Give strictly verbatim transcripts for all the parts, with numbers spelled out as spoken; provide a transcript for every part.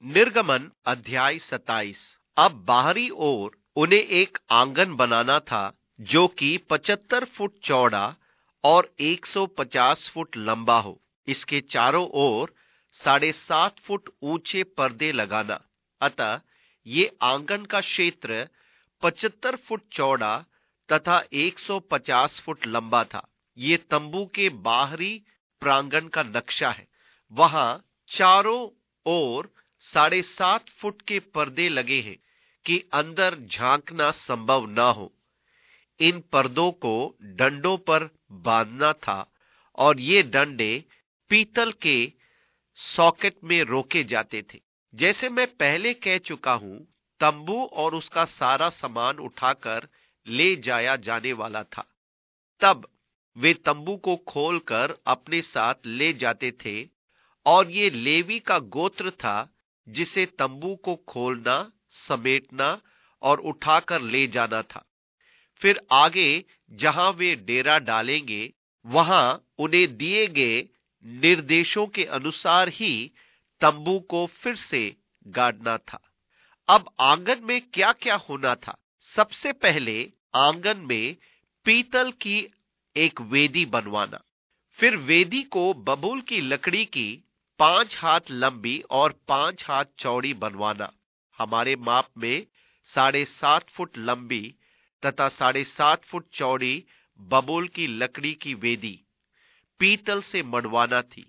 निर्गमन अध्याय सत्ताईस। अब बाहरी ओर उन्हें एक आंगन बनाना था जो कि पचहत्तर फुट चौड़ा और एक सौ पचास फुट लंबा हो। इसके चारों ओर साढ़े सात फुट ऊंचे पर्दे लगाना। अतः ये आंगन का क्षेत्र पचहत्तर फुट चौड़ा तथा एक सौ पचास फुट लंबा था। ये तंबू के बाहरी प्रांगण का नक्शा है। वहां चारों ओर साढ़े सात फुट के पर्दे लगे हैं कि अंदर झांकना संभव ना हो। इन पर्दों को डंडों पर बांधना था और ये डंडे पीतल के सॉकेट में रोके जाते थे। जैसे मैं पहले कह चुका हूं, तंबू और उसका सारा सामान उठाकर ले जाया जाने वाला था। तब वे तंबू को खोलकर अपने साथ ले जाते थे और ये लेवी का गोत्र था जिसे तंबू को खोलना, समेटना और उठाकर ले जाना था। फिर आगे जहां वे डेरा डालेंगे, वहां उन्हें दिए गए निर्देशों के अनुसार ही तंबू को फिर से गाड़ना था। अब आंगन में क्या क्या होना था? सबसे पहले आंगन में पीतल की एक वेदी बनवाना। फिर वेदी को बबूल की लकड़ी की पांच हाथ लंबी और पांच हाथ चौड़ी बनवाना। हमारे माप में साढ़े सात फुट लंबी तथा साढ़े सात फुट चौड़ी बबूल की लकड़ी की वेदी पीतल से मढ़वाना थी।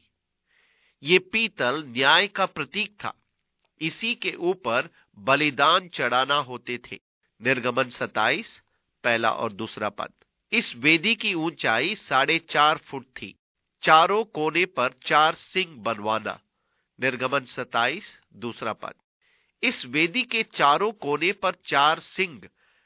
ये पीतल न्याय का प्रतीक था। इसी के ऊपर बलिदान चढ़ाना होते थे। निर्गमन सत्ताईस पहला और दूसरा पद। इस वेदी की ऊंचाई साढ़े चार फुट थी। चारों कोने पर चार सिंग बनवाना। निर्गमन सत्ताईस दूसरा पद। इस वेदी के चारों कोने पर चार सिंग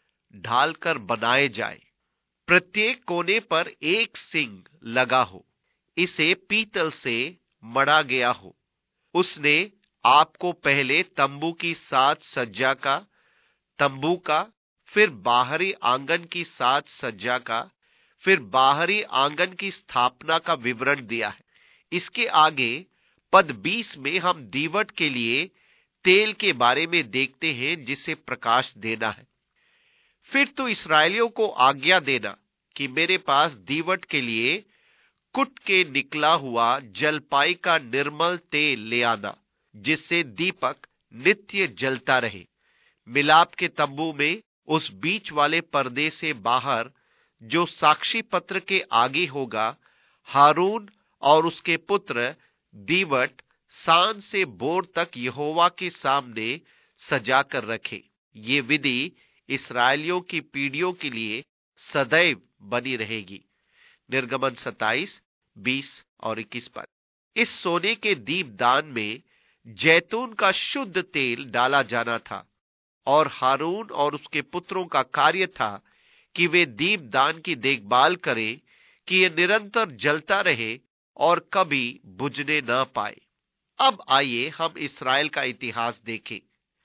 ढालकर बनाए जाए। प्रत्येक कोने पर एक सिंग लगा हो। इसे पीतल से मढ़ा गया हो। उसने आपको पहले तंबू की साज सज्जा का, तंबू का, फिर बाहरी आंगन की साज सज्जा का, फिर बाहरी आंगन की स्थापना का विवरण दिया है। इसके आगे पद बीस में हम दीवट के लिए तेल के बारे में देखते हैं जिसे प्रकाश देना है। फिर तो इस्राएलियों को आज्ञा देना कि मेरे पास दीवट के लिए कुट के निकला हुआ जलपाई का निर्मल तेल ले आना, जिससे दीपक नित्य जलता रहे। मिलाप के तंबू में उस बीच वाले पर्दे से बाहर जो साक्षी पत्र के आगे होगा, हारून और उसके पुत्र दीवट सांझ से भोर तक यहोवा के सामने सजा कर रखे। ये विधि इस्राएलियों की पीढ़ियों के लिए सदैव बनी रहेगी। निर्गमन सत्ताईस बीस और इक्कीस पद। इस सोने के दीपदान में जैतून का शुद्ध तेल डाला जाना था और हारून और उसके पुत्रों का कार्य था कि वे दीपदान की देखभाल करें कि यह निरंतर जलता रहे और कभी बुझने ना पाए। अब आइए हम इस्राएल का इतिहास देखें।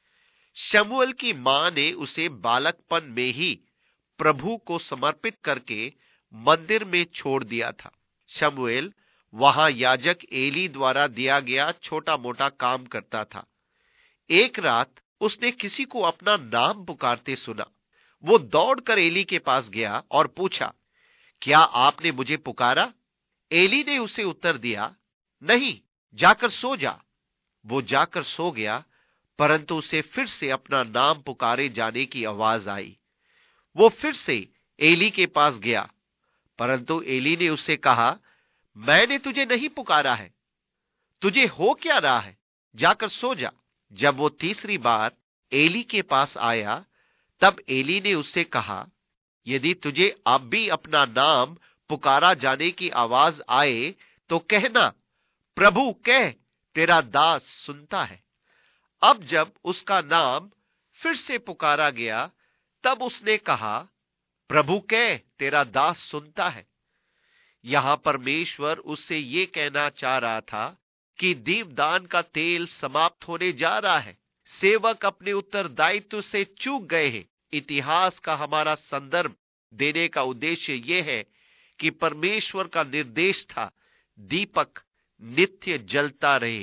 शमूएल की मां ने उसे बालकपन में ही प्रभु को समर्पित करके मंदिर में छोड़ दिया था। शमूएल वहां याजक एली द्वारा दिया गया छोटा मोटा काम करता था। एक रात उसने किसी को अपना नाम पुकारते सुना। वो दौड़कर एली के पास गया और पूछा, क्या आपने मुझे पुकारा? एली ने उसे उत्तर दिया, नहीं, जाकर सो जा। वो जाकर सो गया, परंतु उसे फिर से अपना नाम पुकारे जाने की आवाज आई। वो फिर से एली के पास गया, परंतु एली ने उससे कहा, मैंने तुझे नहीं पुकारा है, तुझे हो क्या रहा है, जाकर सो जा। जब वो तीसरी बार एली के पास आया, तब एली ने उससे कहा, यदि तुझे अब भी अपना नाम पुकारा जाने की आवाज आए तो कहना, प्रभु कह, तेरा दास सुनता है। अब जब उसका नाम फिर से पुकारा गया, तब उसने कहा, प्रभु कह, तेरा दास सुनता है। यहां परमेश्वर उससे यह कहना चाह रहा था कि दीपदान का तेल समाप्त होने जा रहा है। सेवक अपने उत्तरदायित्व से चूक गए हैं। इतिहास का हमारा संदर्भ देने का उद्देश्य यह है कि परमेश्वर का निर्देश था, दीपक नित्य जलता रहे।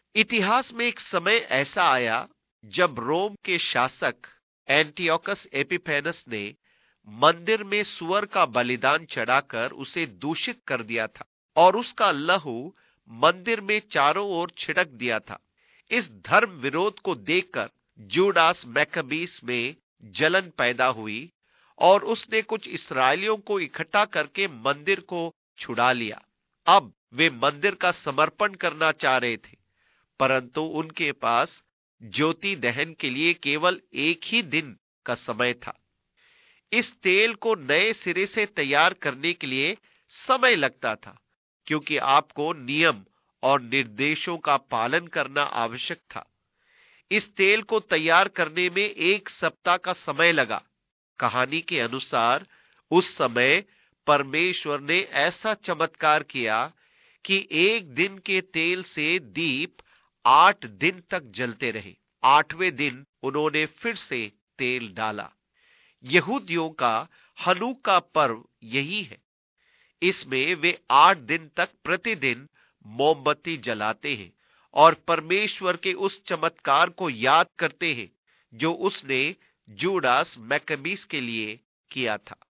इतिहास में एक समय ऐसा आया जब रोम के शासक एंटियोकस एपिफेनस ने मंदिर में सुअर का बलिदान चढ़ाकर उसे दूषित कर दिया था और उसका लहू मंदिर में चारों ओर छिड़क दिया था। इस धर्म विरोध को देखकर जूडास मैकबीस में जलन पैदा हुई और उसने कुछ इस्राएलियों को इकट्ठा करके मंदिर को छुड़ा लिया। अब वे मंदिर का समर्पण करना चाह रहे थे, परंतु उनके पास ज्योति दहन के लिए केवल एक ही दिन का समय था। इस तेल को नए सिरे से तैयार करने के लिए समय लगता था, क्योंकि आपको नियम और निर्देशों का पालन करना आवश्यक था। इस तेल को तैयार करने में एक सप्ताह का समय लगा। कहानी के अनुसार उस समय परमेश्वर ने ऐसा चमत्कार किया कि एक दिन के तेल से दीप आठ दिन तक जलते रहे। आठवें दिन उन्होंने फिर से तेल डाला। यहूदियों का हनूका पर्व यही है। इसमें वे आठ दिन तक प्रतिदिन मोमबत्ती जलाते हैं और परमेश्वर के उस चमत्कार को याद करते हैं जो उसने जूडास मैकबीस के लिए किया था।